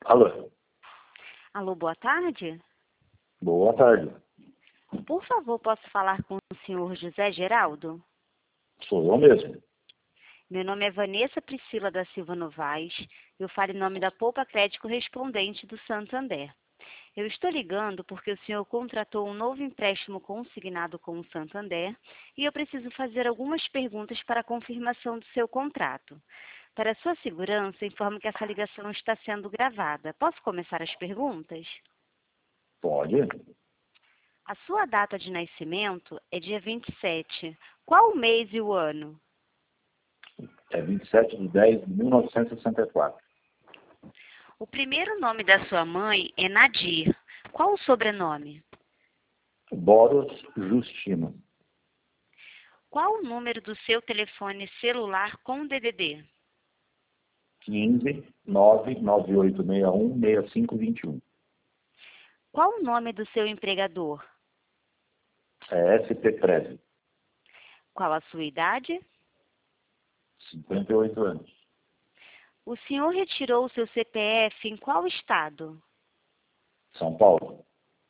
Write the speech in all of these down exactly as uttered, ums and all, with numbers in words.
Alô, Alô, boa tarde. boa tarde. Por favor, posso falar com o senhor José Geraldo? Sou eu mesmo. Meu nome é Vanessa Priscila da Silva Novaes. Eu falo em nome da Poupa Crédito Correspondente do Santander. Eu estou ligando porque o senhor contratou um novo empréstimo consignado com o Santander e eu preciso fazer algumas perguntas para a confirmação do seu contrato. Para sua segurança, informo que essa ligação está sendo gravada. Posso começar as perguntas? Pode? A sua data de nascimento é dia vinte e sete. Qual o mês e o ano? É vinte e sete de dez de mil novecentos e sessenta e quatro. O primeiro nome da sua mãe é Nadir. Qual o sobrenome? Boros Justino. Qual o número do seu telefone celular com D D D? quinze, nove nove oito seis um, seis cinco dois um. Qual o nome do seu empregador? É S P Prev. Qual a sua idade? cinquenta e oito anos. O senhor retirou o seu C P F em qual estado? São Paulo.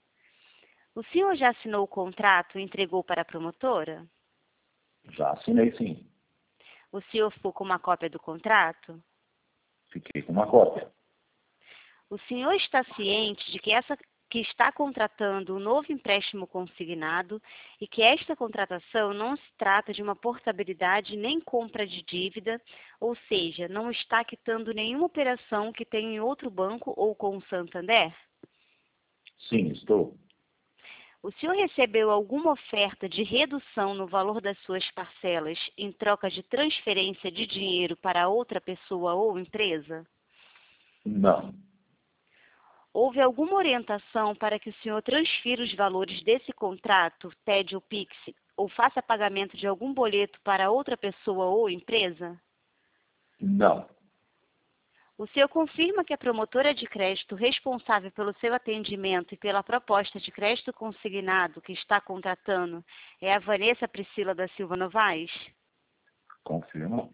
O senhor já assinou o contrato e entregou para a promotora? Já assinei sim. O senhor ficou com uma cópia do contrato? Fiquei com uma cópia. O senhor está ciente de que essa que está contratando um novo empréstimo consignado e que esta contratação não se trata de uma portabilidade nem compra de dívida, ou seja, não está quitando nenhuma operação que tenha em outro banco ou com o Santander? Sim, estou. O senhor recebeu alguma oferta de redução no valor das suas parcelas em troca de transferência de dinheiro para outra pessoa ou empresa? Não. Houve alguma orientação para que o senhor transfira os valores desse contrato, T E D ou Pix, ou faça pagamento de algum boleto para outra pessoa ou empresa? Não. O senhor confirma que a promotora de crédito responsável pelo seu atendimento e pela proposta de crédito consignado que está contratando é a Vanessa Priscila da Silva Novaes? Confirmo.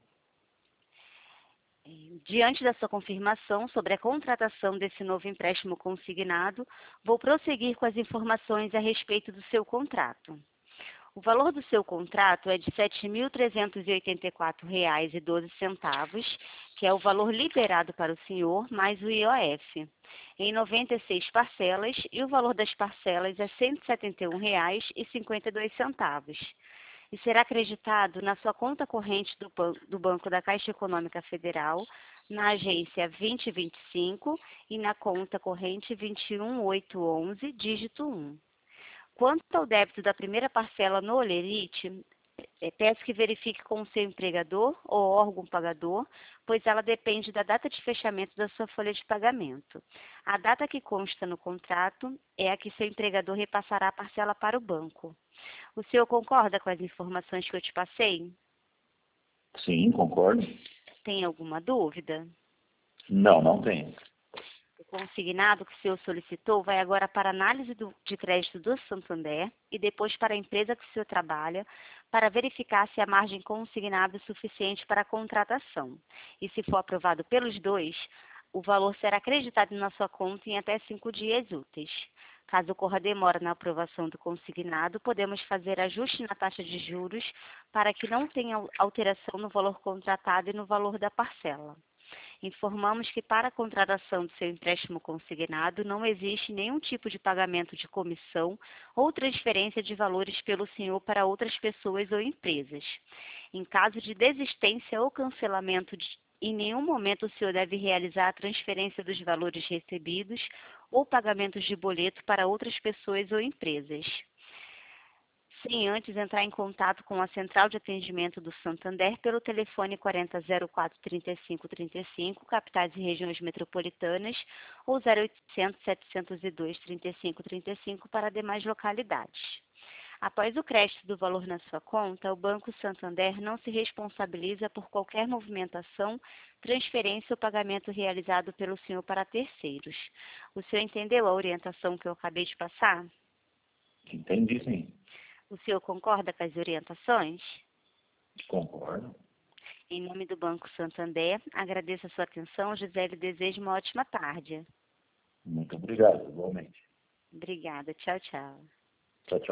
Diante da sua confirmação sobre a contratação desse novo empréstimo consignado, vou prosseguir com as informações a respeito do seu contrato. O valor do seu contrato é de sete mil trezentos e oitenta e quatro reais e doze centavos, que é o valor liberado para o senhor, mais o I O F, em noventa e seis parcelas, e o valor das parcelas é cento e setenta e um reais e cinquenta e dois centavos. E será acreditado na sua conta corrente do, ban do Banco da Caixa Econômica Federal, na agência vinte vinte e cinco e na conta corrente vinte e um mil oitocentos e onze, dígito um. Quanto ao débito da primeira parcela no Olerite, peço que verifique com o seu empregador ou órgão pagador, pois ela depende da data de fechamento da sua folha de pagamento. A data que consta no contrato é a que seu empregador repassará a parcela para o banco. O senhor concorda com as informações que eu te passei? Sim, concordo. Tem alguma dúvida? Não, não tenho. O consignado que o senhor solicitou vai agora para a análise do, de crédito do Santander e depois para a empresa que o senhor trabalha, para verificar se a margem consignada é suficiente para a contratação. E se for aprovado pelos dois, o valor será acreditado na sua conta em até cinco dias úteis. Caso ocorra demora na aprovação do consignado, podemos fazer ajuste na taxa de juros para que não tenha alteração no valor contratado e no valor da parcela. Informamos que para a contratação do seu empréstimo consignado não existe nenhum tipo de pagamento de comissão ou transferência de valores pelo senhor para outras pessoas ou empresas. Em caso de desistência ou cancelamento, de, em nenhum momento o senhor deve realizar a transferência dos valores recebidos ou pagamentos de boleto para outras pessoas ou empresas, sem antes entrar em contato com a central de atendimento do Santander pelo telefone quarenta zero quatro trinta e cinco trinta e cinco, capitais e regiões metropolitanas, ou zero oitocentos, setecentos e dois, trinta e cinco trinta e cinco para demais localidades. Após o crédito do valor na sua conta, o Banco Santander não se responsabiliza por qualquer movimentação, transferência ou pagamento realizado pelo senhor para terceiros. O senhor entendeu a orientação que eu acabei de passar? Entendi, sim. O senhor concorda com as orientações? Concordo. Em nome do Banco Santander, agradeço a sua atenção, Gisele, desejo uma ótima tarde. Muito obrigado, igualmente. Obrigada, tchau, tchau. Tchau, tchau.